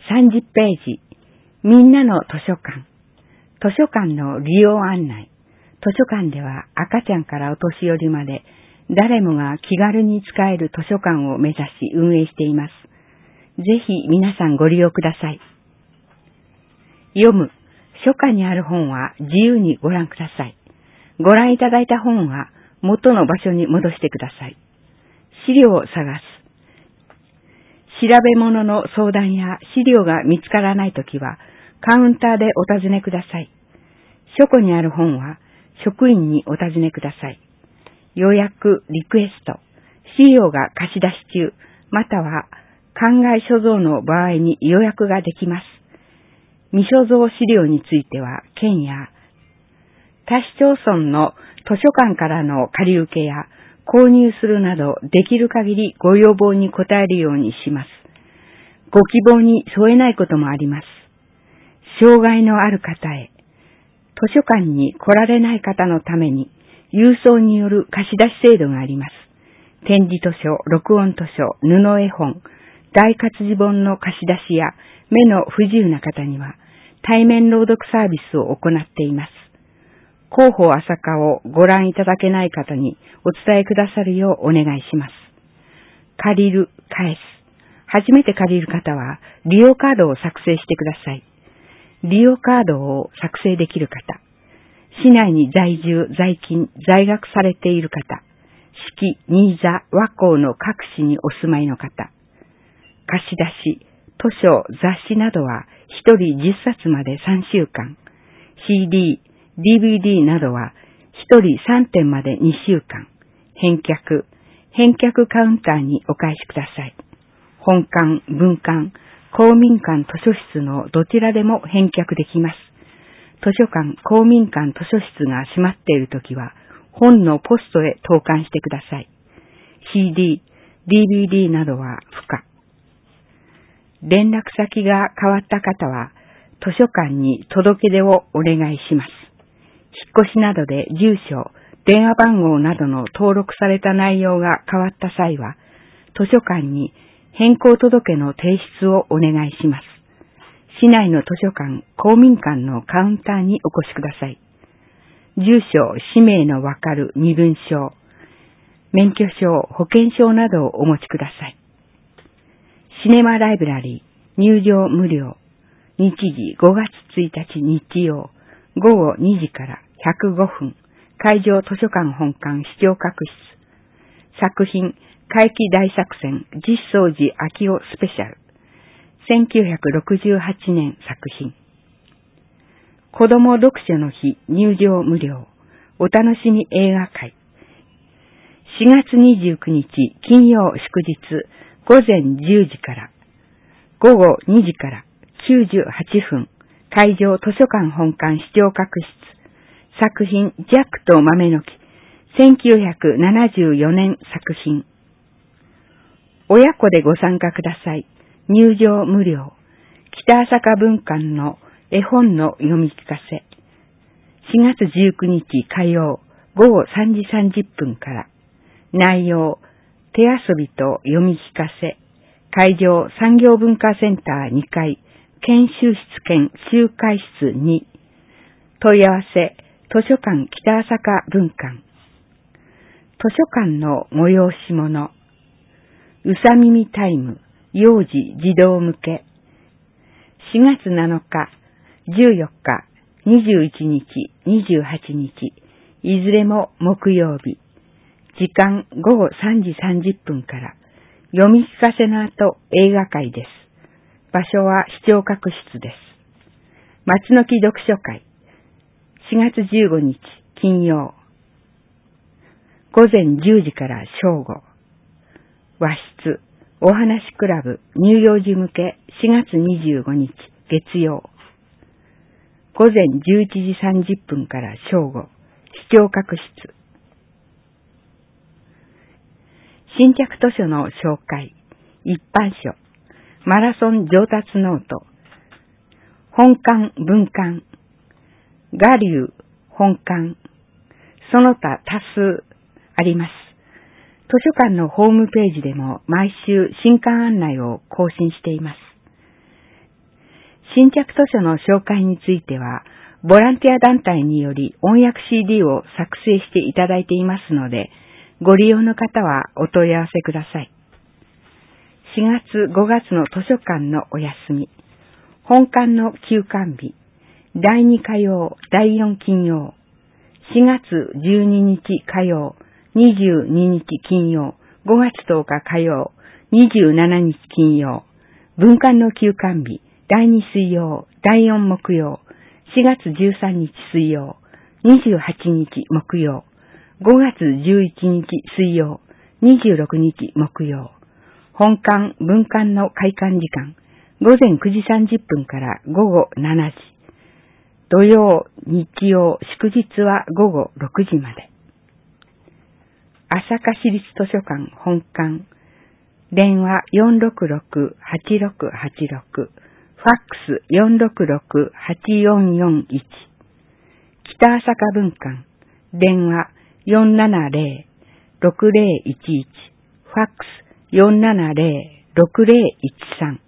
30ページ、みんなの図書館。図書館の利用案内。図書館では赤ちゃんからお年寄りまで誰もが気軽に使える図書館を目指し運営しています。ぜひ皆さんご利用ください。読む。書架にある本は自由にご覧ください。ご覧いただいた本は元の場所に戻してください。資料を探す。調べ物の相談や資料が見つからないときはカウンターでお尋ねください。書庫にある本は職員にお尋ねください。予約、リクエスト、資料が貸し出し中、または館外所蔵の場合に予約ができます。未所蔵資料については、県や他市町村の図書館からの借り受けや購入するなど、できる限りご要望に応えるようにします。ご希望に添えないこともあります。障害のある方へ、図書館に来られない方のために、郵送による貸し出し制度があります。点字図書、録音図書、布絵本、大活字本の貸し出しや目の不自由な方には対面朗読サービスを行っています。広報朝霞をご覧いただけない方にお伝えくださるようお願いします。借りる、返す。初めて借りる方は利用カードを作成してください。利用カードを作成できる方、市内に在住、在勤、在学されている方、市、新座、和光の各市にお住まいの方、貸し出し、図書、雑誌などは1人10冊まで3週間、CD、DVD などは1人3点まで2週間、返却カウンターにお返しください。本館、文館、公民館図書室のどちらでも返却できます。図書館、公民館図書室が閉まっているときは、本のポストへ投函してください。CD、DVD などは不可。連絡先が変わった方は、図書館に届け出をお願いします。引っ越しなどで住所、電話番号などの登録された内容が変わった際は、図書館に変更届の提出をお願いします。市内の図書館、公民館のカウンターにお越しください。住所、氏名のわかる身分証、免許証、保険証などをお持ちください。シネマライブラリー、入場無料。日時5月1日日曜、午後2時から105分。会場図書館本館視聴覚室。作品、怪奇大作戦、実相寺昭夫スペシャル。1968年作品。子供読書の日入場無料。お楽しみ映画会。4月29日金曜祝日午前10時から午後2時から98分。会場図書館本館視聴覚室。作品ジャックと豆の木。1974年作品。親子でご参加ください。入場無料。北朝霞文館の絵本の読み聞かせ。4月19日火曜午後3時30分から。内容、手遊びと読み聞かせ。会場産業文化センター2階、研修室兼集会室2。問い合わせ、図書館北朝霞文館。図書館の催し物。うさ耳タイム、幼児児童向け。4月7日、14日、21日、28日、いずれも木曜日。時間午後3時30分から。読み聞かせの後映画会です。場所は視聴覚室です。松の木読書会。4月15日金曜。午前10時から正午。和室、お話クラブ、乳幼児向け4月25日月曜。午前11時30分から正午。視聴覚室。新着図書の紹介。一般書。マラソン上達ノート。本館文館。我流本館。その他多数あります。図書館のホームページでも毎週新刊案内を更新しています。 新着図書の紹介については、ボランティア団体により音訳 CD を作成していただいていますので、ご利用の方はお問い合わせください。4月5月の図書館のお休み。本館の休館日。第2火曜、第4金曜。4月12日火曜、22日金曜、5月10日火曜、27日金曜。文館の休館日。第2水曜、第4木曜。4月13日水曜、28日木曜。5月11日水曜、26日木曜。本館、文館の開館時間、午前9時30分から午後7時。土曜、日曜、祝日は午後6時まで。朝霞市立図書館本館。電話466-8686。ファックス466-8441。北朝霞文館。電話470-6011。ファックス470-6013。